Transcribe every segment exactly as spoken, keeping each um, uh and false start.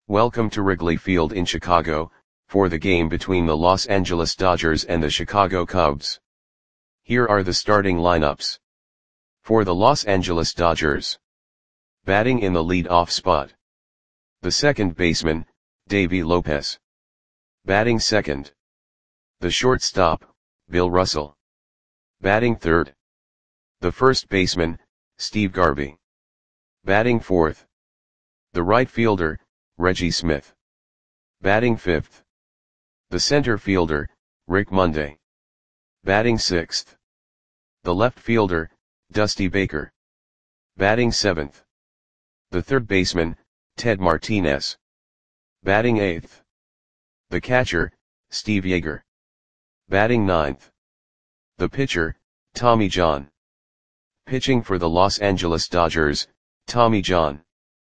Welcome to Wrigley Field in Chicago, for the game between the Los Angeles Dodgers and the Chicago Cubs. Here are the starting lineups. For the Los Angeles Dodgers. Batting in the lead-off spot. The second baseman, Davey Lopez. Batting second. The shortstop, Bill Russell. Batting third. The first baseman, Steve Garvey. Batting fourth. The right fielder, Reggie Smith. Batting fifth. The center fielder, Rick Monday. Batting sixth. The left fielder, Dusty Baker. Batting seventh. The third baseman, Ted Martinez. Batting eighth. The catcher, Steve Yeager. Batting ninth. The pitcher, Tommy John. Pitching for the Los Angeles Dodgers, Tommy John.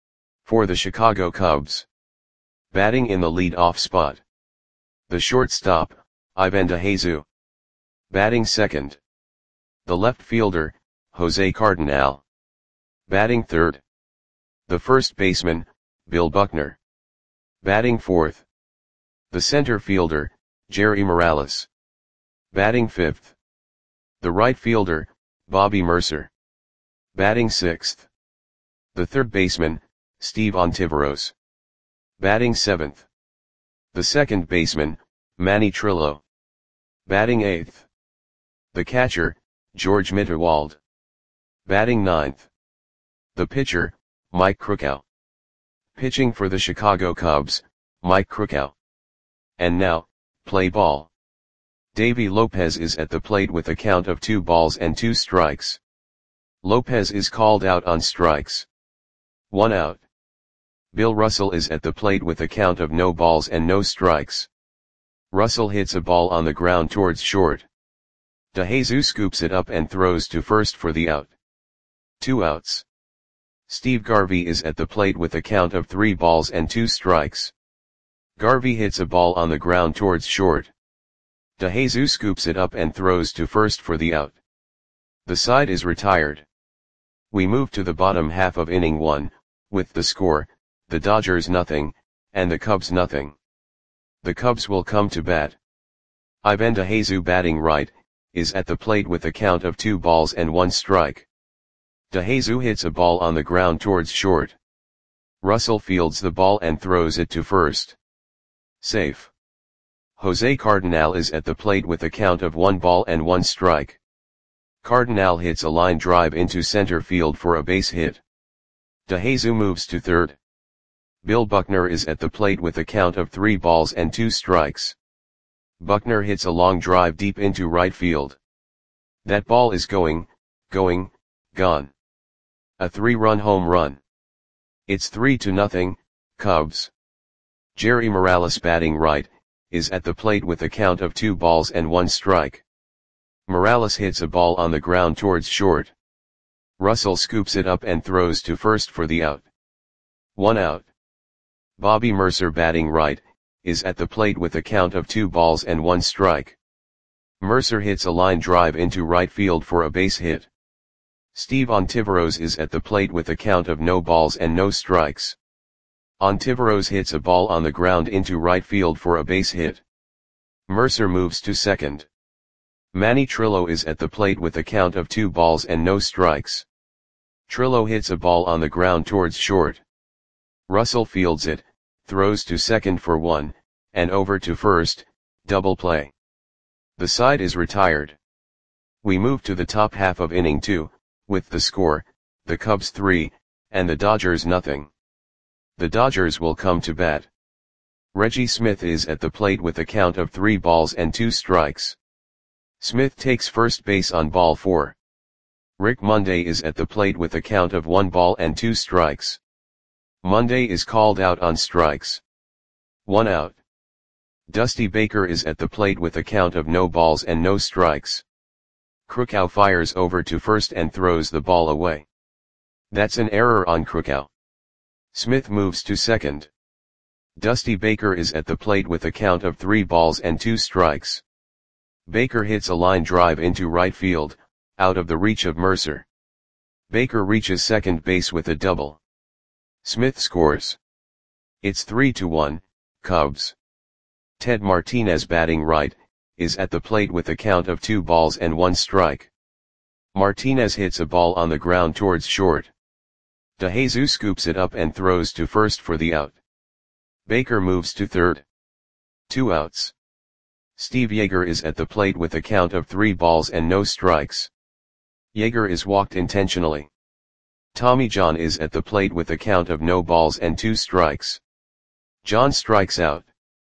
For the Chicago Cubs. Batting in the lead-off spot. The shortstop, Ivan DeJesus. Batting second. The left fielder, Jose Cardinal. Batting third. The first baseman, Bill Buckner. Batting fourth. The center fielder, Jerry Morales. Batting fifth. The right fielder, Bobby Murcer. Batting sixth. The third baseman, Steve Ontiveros. Batting seventh. The second baseman, Manny Trillo. Batting eighth. The catcher, George Mitterwald. Batting ninth. The pitcher, Mike Krukow. Pitching for the Chicago Cubs, Mike Krukow. And now, play ball. Davey Lopez is at the plate with a count of two balls and two strikes. Lopez is called out on strikes. One out. Bill Russell is at the plate with a count of no balls and no strikes. Russell hits a ball on the ground towards short. DeJesus scoops it up and throws to first for the out. Two outs. Steve Garvey is at the plate with a count of three balls and two strikes. Garvey hits a ball on the ground towards short. DeJesus scoops it up and throws to first for the out. The side is retired. We move to the bottom half of inning one, with the score, the Dodgers nothing, and the Cubs nothing. The Cubs will come to bat. Ivan DeJesus batting right, is at the plate with a count of two balls and one strike. DeJesus hits a ball on the ground towards short. Russell fields the ball and throws it to first. Safe. Jose Cardinal is at the plate with a count of one ball and one strike. Cardinal hits a line drive into center field for a base hit. DeJesus moves to third. Bill Buckner is at the plate with a count of three balls and two strikes. Buckner hits a long drive deep into right field. That ball is going, going, gone. A three-run home run. It's three to nothing, Cubs. Jerry Morales batting right, is at the plate with a count of two balls and one strike. Morales hits a ball on the ground towards short. Russell scoops it up and throws to first for the out. One out. Bobby Murcer batting right, is at the plate with a count of two balls and one strike. Murcer hits a line drive into right field for a base hit. Steve Ontiveros is at the plate with a count of no balls and no strikes. Ontiveros hits a ball on the ground into right field for a base hit. Murcer moves to second. Manny Trillo is at the plate with a count of two balls and no strikes. Trillo hits a ball on the ground towards short. Russell fields it, throws to second for one, and over to first, double play. The side is retired. We move to the top half of inning two, with the score, the Cubs three, and the Dodgers nothing. The Dodgers will come to bat. Reggie Smith is at the plate with a count of three balls and two strikes. Smith takes first base on ball four. Rick Monday is at the plate with a count of one ball and two strikes. Monday is called out on strikes. One out. Dusty Baker is at the plate with a count of no balls and no strikes. Krukow fires over to first and throws the ball away. That's an error on Krukow. Smith moves to second. Dusty Baker is at the plate with a count of three balls and two strikes. Baker hits a line drive into right field, out of the reach of Murcer. Baker reaches second base with a double. Smith scores. It's three to one, Cubs. Ted Martinez batting right, is at the plate with a count of two balls and one strike. Martinez hits a ball on the ground towards short. DeJesus scoops it up and throws to first for the out. Baker moves to third. Two outs. Steve Yeager is at the plate with a count of three balls and no strikes. Yeager is walked intentionally. Tommy John is at the plate with a count of no balls and two strikes. John strikes out.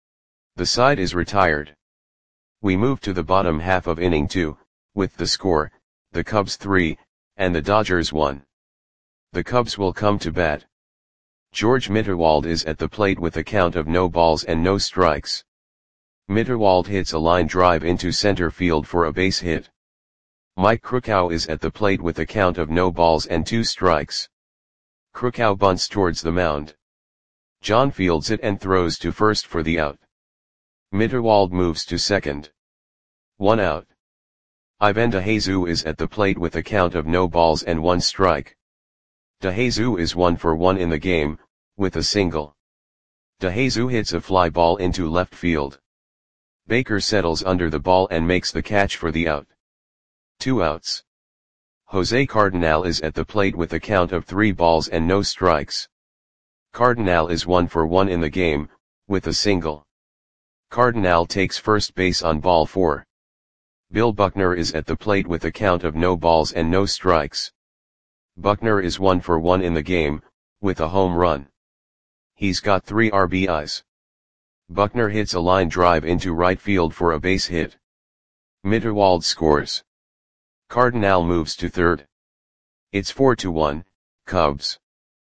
The side is retired. We move to the bottom half of inning two, with the score, the Cubs three, and the Dodgers one. The Cubs will come to bat. George Mitterwald is at the plate with a count of no balls and no strikes. Mitterwald hits a line drive into center field for a base hit. Mike Krukow is at the plate with a count of no balls and two strikes. Krukow bunts towards the mound. John fields it and throws to first for the out. Mitterwald moves to second. One out. Ivan DeJesus is at the plate with a count of no balls and one strike. DeJesus is one for one in the game, with a single. DeJesus hits a fly ball into left field. Baker settles under the ball and makes the catch for the out. Two outs. Jose Cardinal is at the plate with a count of three balls and no strikes. Cardinal is one for one in the game, with a single. Cardinal takes first base on ball four. Bill Buckner is at the plate with a count of no balls and no strikes. Buckner is one for one in the game, with a home run. He's got three R B Is. Buckner hits a line drive into right field for a base hit. Mitterwald scores. Cardinal moves to third. It's four to one, Cubs.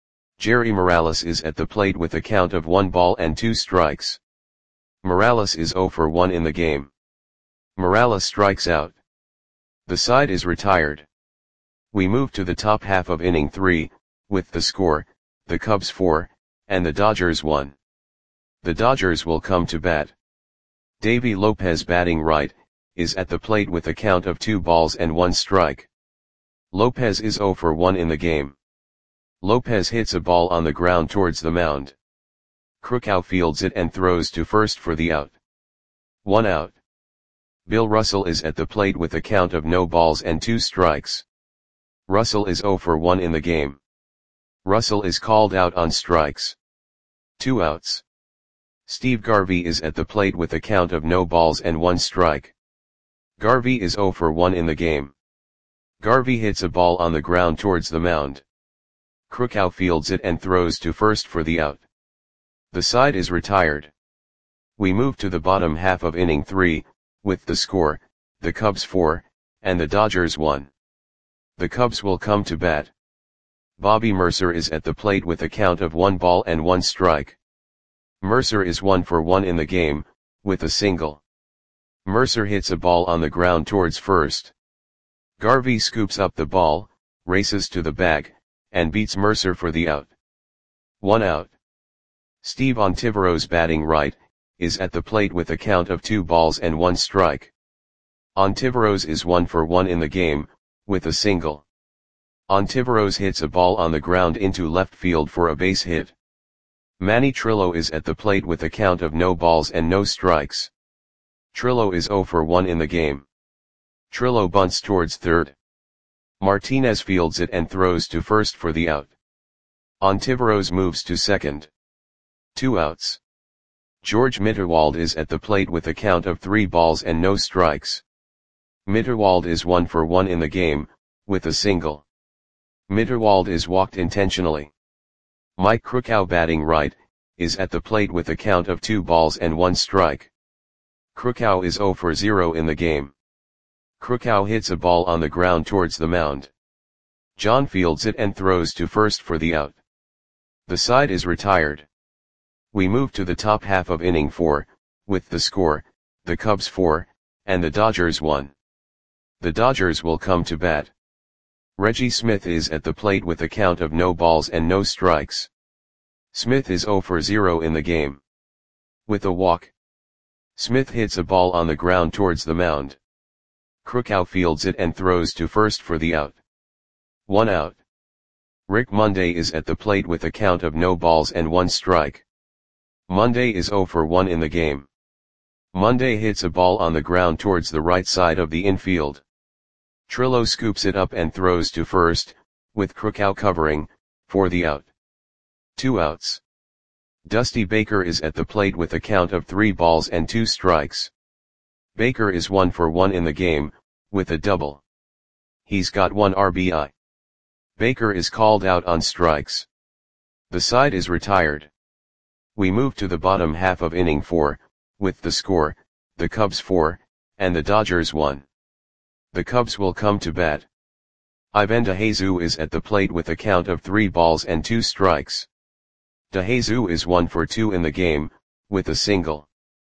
Jerry Morales is at the plate with a count of one ball and two strikes. Morales is zero for one in the game. Morales strikes out. The side is retired. We move to the top half of inning three, with the score, the Cubs four, and the Dodgers one. The Dodgers will come to bat. Davy Lopez batting right, is at the plate with a count of two balls and one strike. Lopez is zero for one in the game. Lopez hits a ball on the ground towards the mound. Krukow fields it and throws to first for the out. One out. Bill Russell is at the plate with a count of no balls and two strikes. Russell is zero for one in the game. Russell is called out on strikes. Two outs. Steve Garvey is at the plate with a count of no balls and one strike. Garvey is zero for one in the game. Garvey hits a ball on the ground towards the mound. Krukow fields it and throws to first for the out. The side is retired. We move to the bottom half of inning three, with the score, the Cubs four, and the Dodgers one. The Cubs will come to bat. Bobby Mercer is at the plate with a count of one ball and one strike. Mercer is one for one in the game, with a single. Mercer hits a ball on the ground towards first. Garvey scoops up the ball, races to the bag, and beats Mercer for the out. One out. Steve Ontiveros batting right, is at the plate with a count of two balls and one strike. Ontiveros is one for one in the game, with a single. Ontiveros hits a ball on the ground into left field for a base hit. Manny Trillo is at the plate with a count of no balls and no strikes. Trillo is zero for one in the game. Trillo bunts towards third. Martinez fields it and throws to first for the out. Ontiveros moves to second. Two outs. George Mitterwald is at the plate with a count of three balls and no strikes. Mitterwald is one for one in the game, with a single. Mitterwald is walked intentionally. Mike Krukow batting right, is at the plate with a count of two balls and one strike. Krukow is zero for zero in the game. Krukow hits a ball on the ground towards the mound. John fields it and throws to first for the out. The side is retired. We move to the top half of inning four, with the score, the Cubs four, and the Dodgers one. The Dodgers will come to bat. Reggie Smith is at the plate with a count of no balls and no strikes. Smith is zero for zero in the game. With a walk. Smith hits a ball on the ground towards the mound. Krukow fields it and throws to first for the out. One out. Rick Monday is at the plate with a count of no balls and one strike. Monday is zero for one in the game. Monday hits a ball on the ground towards the right side of the infield. Trillo scoops it up and throws to first, with Krukow covering, for the out. Two outs. Dusty Baker is at the plate with a count of three balls and two strikes. Baker is one for one in the game, with a double. He's got one R B I. Baker is called out on strikes. The side is retired. We move to the bottom half of inning four, with the score, the Cubs four, and the Dodgers one. The Cubs will come to bat. Ivan DeJesus is at the plate with a count of three balls and two strikes. DeJesus is one for two in the game, with a single.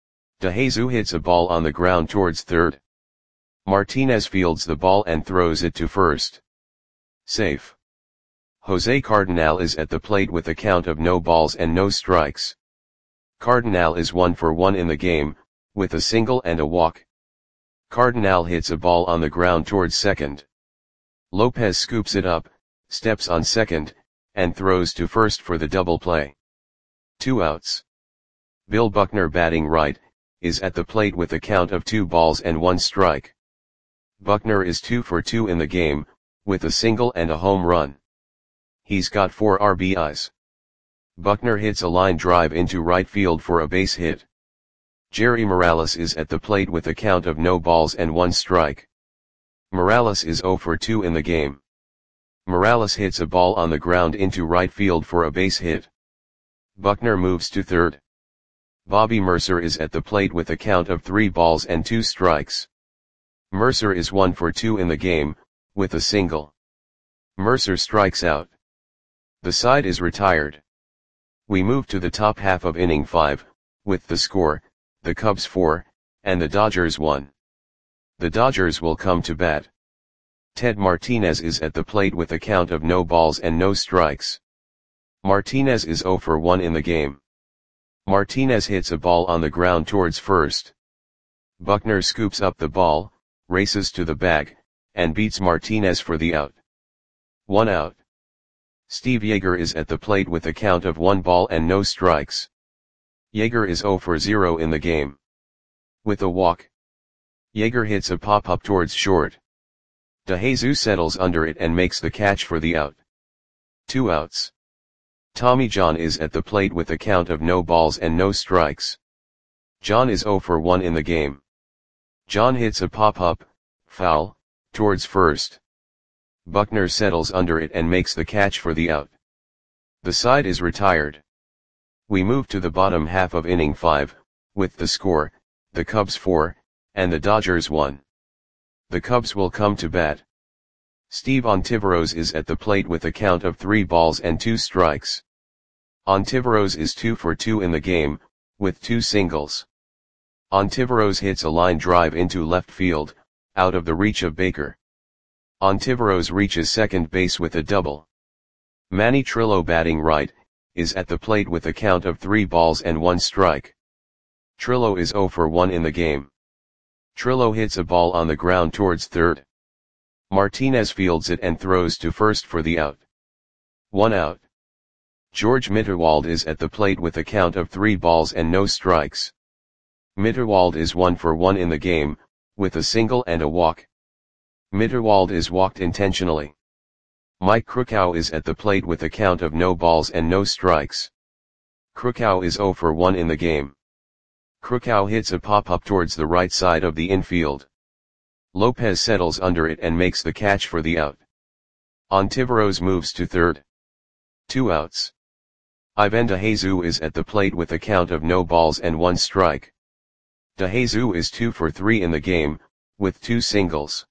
DeJesus hits a ball on the ground towards third. Martinez fields the ball and throws it to first. Safe. Jose Cardenal is at the plate with a count of no balls and no strikes. Cardenal is one for one in the game, with a single and a walk. Cardenal hits a ball on the ground towards second. Lopez scoops it up, steps on second, and throws to first for the double play. Two outs. Bill Buckner, batting right, is at the plate with a count of two balls and one strike. Buckner is two for two in the game, with a single and a home run. He's got four R B Is. Buckner hits a line drive into right field for a base hit. Jerry Morales is at the plate with a count of no balls and one strike. Morales is zero for two in the game. Morales hits a ball on the ground into right field for a base hit. Buckner moves to third. Bobby Mercer is at the plate with a count of three balls and two strikes. Mercer is one for two in the game, with a single. Mercer strikes out. The side is retired. We move to the top half of inning five, with the score, the Cubs four, and the Dodgers one. The Dodgers will come to bat. Ted Martinez is at the plate with a count of no balls and no strikes. Martinez is zero for one in the game. Martinez hits a ball on the ground towards first. Buckner scoops up the ball, races to the bag, and beats Martinez for the out. One out. Steve Yeager is at the plate with a count of one ball and no strikes. Yeager is zero for zero in the game. With a walk. Yeager hits a pop-up towards short. DeJesus settles under it and makes the catch for the out. Two outs. Tommy John is at the plate with a count of no balls and no strikes. John is zero for one in the game. John hits a pop-up, foul, towards first. Buckner settles under it and makes the catch for the out. The side is retired. We move to the bottom half of inning five, with the score, the Cubs four, and the Dodgers one. The Cubs will come to bat. Steve Ontiveros is at the plate with a count of three balls and two strikes. Ontiveros is two for two in the game, with two singles. Ontiveros hits a line drive into left field, out of the reach of Baker. Ontiveros reaches second base with a double. Manny Trillo, batting right, is at the plate with a count of three balls and one strike. Trillo is zero for one in the game. Trillo hits a ball on the ground towards third. Martinez fields it and throws to first for the out. One out. George Mitterwald is at the plate with a count of three balls and no strikes. Mitterwald is one for one in the game, with a single and a walk. Mitterwald is walked intentionally. Mike Krukow is at the plate with a count of no balls and no strikes. Krukow is zero for one in the game. Krukow hits a pop-up towards the right side of the infield. Lopez settles under it and makes the catch for the out. Ontiveros moves to third. Two outs. Ivan DeJesus is at the plate with a count of no balls and one strike. DeJesus is two for three in the game, with two singles.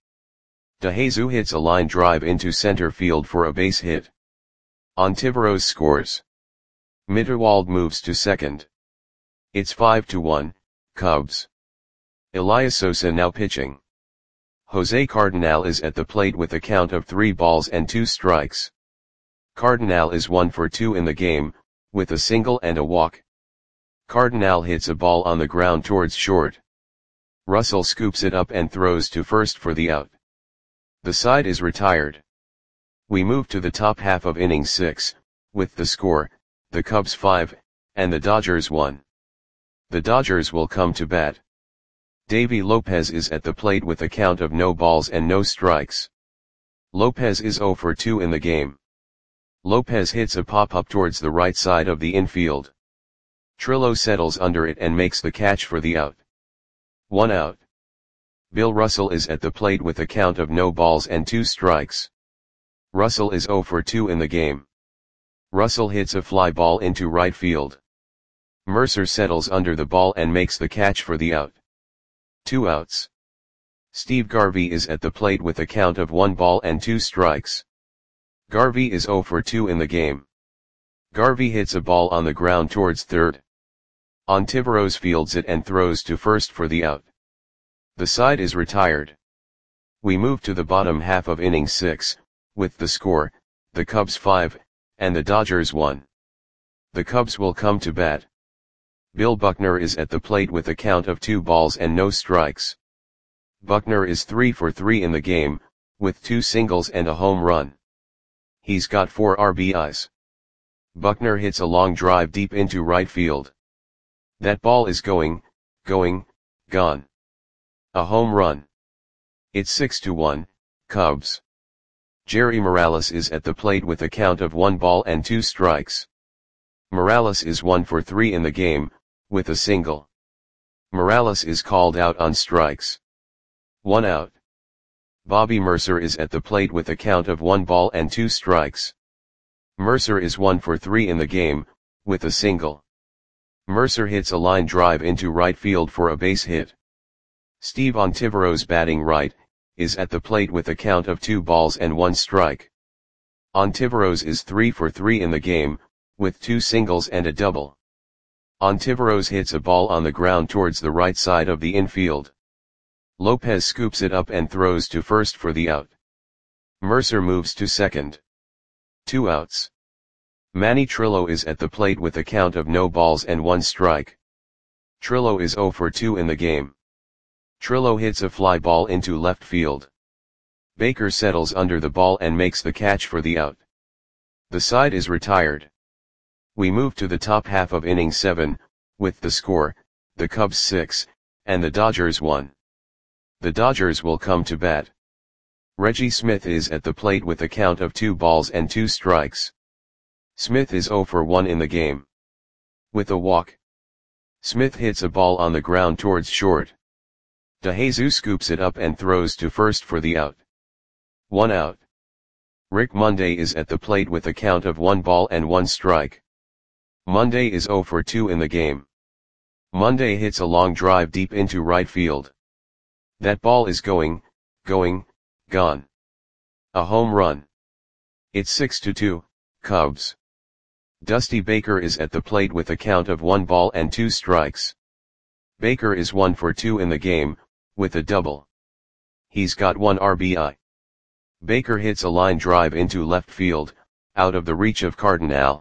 DeJesus hits a line drive into center field for a base hit. Ontiveros scores. Mitterwald moves to second. It's five to one, Cubs. Elias Sosa now pitching. Jose Cardenal is at the plate with a count of three balls and two strikes. Cardenal is one for two in the game, with a single and a walk. Cardenal hits a ball on the ground towards short. Russell scoops it up and throws to first for the out. The side is retired. We move to the top half of inning six, with the score, the Cubs five, and the Dodgers one. The Dodgers will come to bat. Davy Lopez is at the plate with a count of no balls and no strikes. Lopez is zero for two in the game. Lopez hits a pop-up towards the right side of the infield. Trillo settles under it and makes the catch for the out. One out. Bill Russell is at the plate with a count of no balls and two strikes. Russell is zero for two in the game. Russell hits a fly ball into right field. Mercer settles under the ball and makes the catch for the out. Two outs. Steve Garvey is at the plate with a count of one ball and two strikes. Garvey is zero for two in the game. Garvey hits a ball on the ground towards third. Ontiveros fields it and throws to first for the out. The side is retired. We move to the bottom half of inning six, with the score, the Cubs five, and the Dodgers one. The Cubs will come to bat. Bill Buckner is at the plate with a count of two balls and no strikes. Buckner is three for three in the game, with two singles and a home run. He's got four R B Is. Buckner hits a long drive deep into right field. That ball is going, going, gone. A home run. It's six to one, Cubs. Jerry Morales is at the plate with a count of one ball and two strikes. Morales is one for three in the game, with a single. Morales is called out on strikes. One out. Bobby Mercer is at the plate with a count of one ball and two strikes. Mercer is one for three in the game, with a single. Mercer hits a line drive into right field for a base hit. Steve Ontiveros, batting right, is at the plate with a count of two balls and one strike. Ontiveros is three for three in the game, with two singles and a double. Ontiveros hits a ball on the ground towards the right side of the infield. Lopez scoops it up and throws to first for the out. Mercer moves to second. Two outs. Manny Trillo is at the plate with a count of no balls and one strike. Trillo is zero for two in the game. Trillo hits a fly ball into left field. Baker settles under the ball and makes the catch for the out. The side is retired. We move to the top half of inning seven, with the score, the Cubs six, and the Dodgers one. The Dodgers will come to bat. Reggie Smith is at the plate with a count of two balls and two strikes. Smith is zero for one in the game. With a walk. Smith hits a ball on the ground towards short. DeJesus scoops it up and throws to first for the out. One out. Rick Monday is at the plate with a count of one ball and one strike. Monday is zero for two in the game. Monday hits a long drive deep into right field. That ball is going, going, gone. A home run. It's six to two, Cubs. Dusty Baker is at the plate with a count of one ball and two strikes. Baker is one for two in the game, with a double. He's got one R B I. Baker hits a line drive into left field, out of the reach of Cardinal.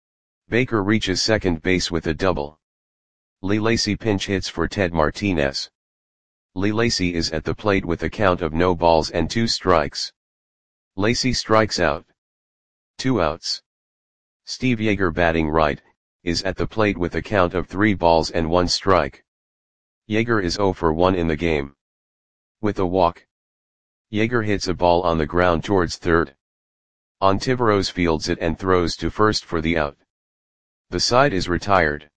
Baker reaches second base with a double. Lee Lacy pinch hits for Ted Martinez. Lee Lacy is at the plate with a count of no balls and two strikes. Lacy strikes out. Two outs. Steve Yeager, batting right, is at the plate with a count of three balls and one strike. Yeager is zero for one in the game. With a walk. Yeager hits a ball on the ground towards third. Ontiveros fields it and throws to first for the out. The side is retired.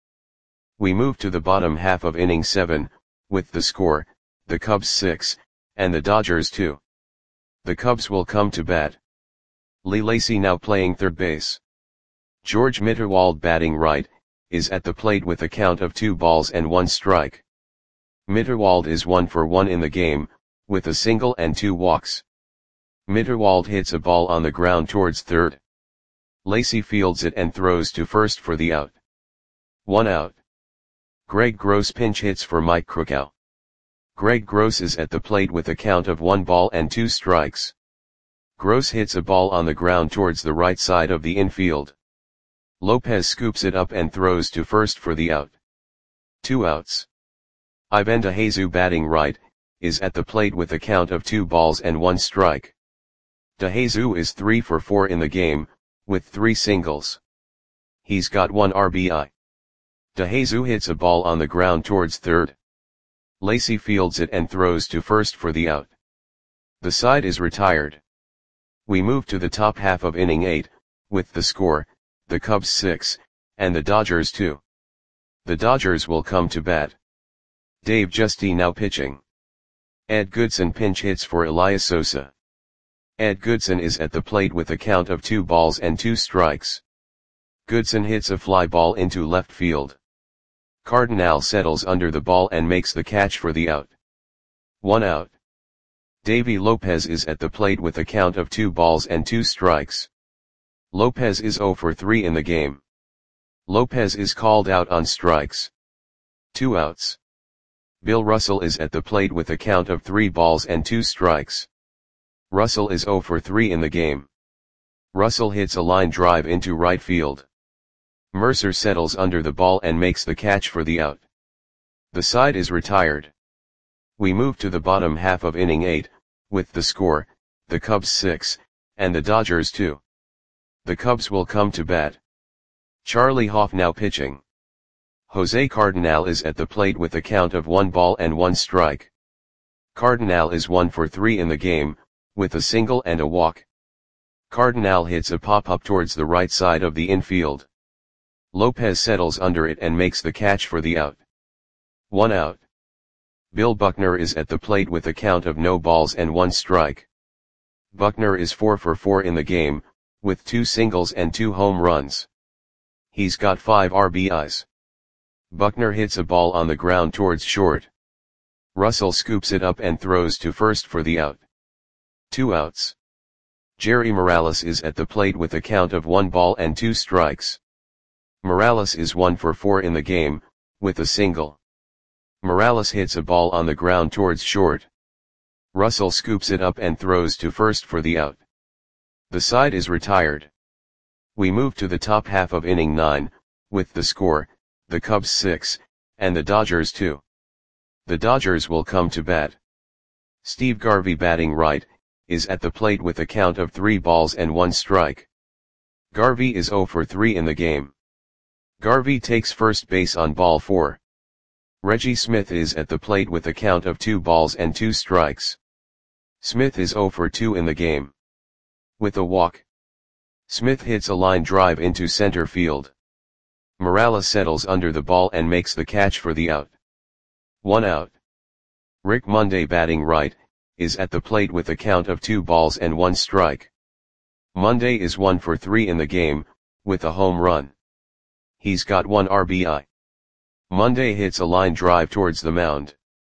We move to the bottom half of inning seven, with the score, the Cubs six, and the Dodgers two. The Cubs will come to bat. Lee Lacy now playing third base. George Mitterwald, batting right, is at the plate with a count of two balls and one strike. Mitterwald is one for one in the game, with a single and two walks. Mitterwald hits a ball on the ground towards third. Lacy fields it and throws to first for the out. One out. Greg Gross pinch hits for Mike Krukow. Greg Gross is at the plate with a count of one ball and two strikes. Gross hits a ball on the ground towards the right side of the infield. Lopez scoops it up and throws to first for the out. Two outs. Ivan DeJesus, batting right, is at the plate with a count of two balls and one strike. DeJesus is three for four in the game, with three singles. He's got one R B I. DeJesus hits a ball on the ground towards third. Lacy fields it and throws to first for the out. The side is retired. We move to the top half of inning eight, with the score, the Cubs six, and the Dodgers two. The Dodgers will come to bat. Dave Giusti now pitching. Ed Goodson pinch hits for Elias Sosa. Ed Goodson is at the plate with a count of two balls and two strikes. Goodson hits a fly ball into left field. Cardinal settles under the ball and makes the catch for the out. One out. Davy Lopez is at the plate with a count of two balls and two strikes. Lopez is zero for three in the game. Lopez is called out on strikes. Two outs. Bill Russell is at the plate with a count of three balls and two strikes. Russell is zero for three in the game. Russell hits a line drive into right field. Mercer settles under the ball and makes the catch for the out. The side is retired. We move to the bottom half of inning eight, with the score, the Cubs six, and the Dodgers two. The Cubs will come to bat. Charlie Hoff now pitching. Jose Cardinal is at the plate with a count of one ball and one strike. Cardinal is one for three in the game, with a single and a walk. Cardinal hits a pop-up towards the right side of the infield. Lopez settles under it and makes the catch for the out. One out. Bill Buckner is at the plate with a count of no balls and one strike. Buckner is four for four in the game, with two singles and two home runs. He's got five R B Is. Buckner hits a ball on the ground towards short. Russell scoops it up and throws to first for the out. Two outs. Jerry Morales is at the plate with a count of one ball and two strikes. Morales is one for four in the game, with a single. Morales hits a ball on the ground towards short. Russell scoops it up and throws to first for the out. The side is retired. We move to the top half of inning nine, with the score, the Cubs six, and the Dodgers two. The Dodgers will come to bat. Steve Garvey batting right, is at the plate with a count of three balls and one strike. Garvey is zero for three in the game. Garvey takes first base on ball four. Reggie Smith is at the plate with a count of two balls and two strikes. Smith is zero for two in the game. With a walk. Smith hits a line drive into center field. Morales settles under the ball and makes the catch for the out. One out. Rick Monday batting right, is at the plate with a count of two balls and one strike. Monday is one for three in the game, with a home run. He's got one R B I. Monday hits a line drive towards the mound.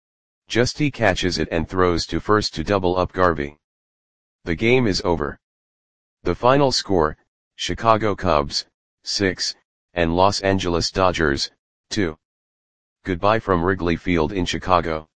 Giusti catches it and throws to first to double up Garvey. The game is over. The final score, Chicago Cubs, six, and Los Angeles Dodgers, two. Goodbye from Wrigley Field in Chicago.